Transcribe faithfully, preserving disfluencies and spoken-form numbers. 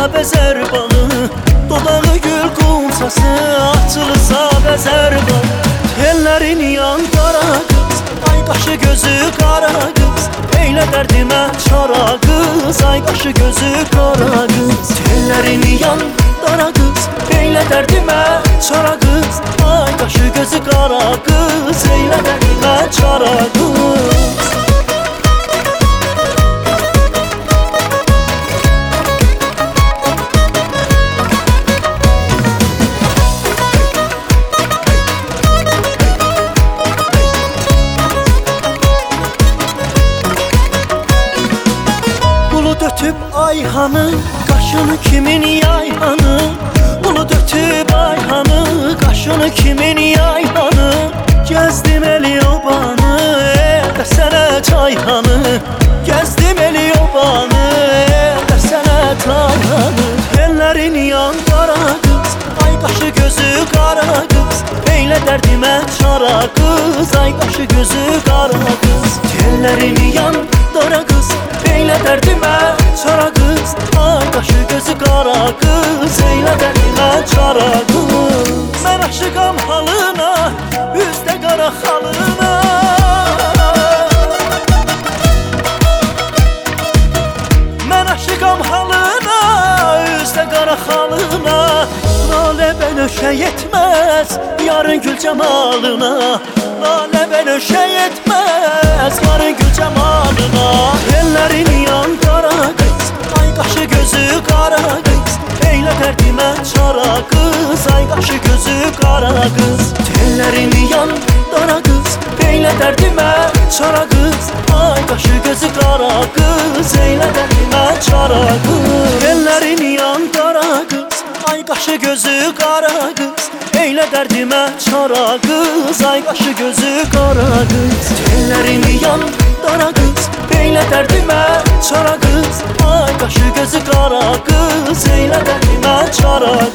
bezer bağı, dodağı gül kumsası, açılsa bezer bağı. Tellerin yan qara qız, ay qaşı gözü qara qız, eylə dərdimə çara qız, ay qaşı gözü qara qız. Tellerin yan qara qız, eylə dərdimə çara qız, ay qaşı gözü qara qız, eylə dərdimə çara qız. Ötüb ayhanı, qaşını kimin yayhanı, bulut ötüb ayhanı, qaşını kimin yayhanı. Gezdim eli obanı, desene çayhanı, gezdim eli obanı, desene çayhanı. Ellerin yan qara qız, ay qaşı gözü qara qız, eylə dərdimə çara qız, ay qaşı gözü qara qız. Ellerin yan qara qız, eylə dərdimə çara qız, ay qaşı gözü qara qız, eylə dərdimə çara qız. Mən aşıqam halına, üzdə qara xalına, mən aşıqam halına, üzdə qara xalına. Lalə bənövşə yetməz yarın gül cəmalına, lalə bənövşə yetməz yarın gül cəmalına. Ellərin yan qara qız, ay qaşı gözü qara qız, eylə dərdimə çara qız, ay qaşı gözü qara qız. Tellerin yan qara qız, eylə dərdimə çara qız, ay qaşı gözü qara qız, eylə dərdimə çara qız. Ellərin yan qara qız, ay qaşı gözü qara qız, eylə dərdimə çara qız, ay qaşı gözü qara qız. Tellerin yan qara qız, eylə dərdimə çara qız, ay qaşı gözü qara qız, eylə dərdimə çara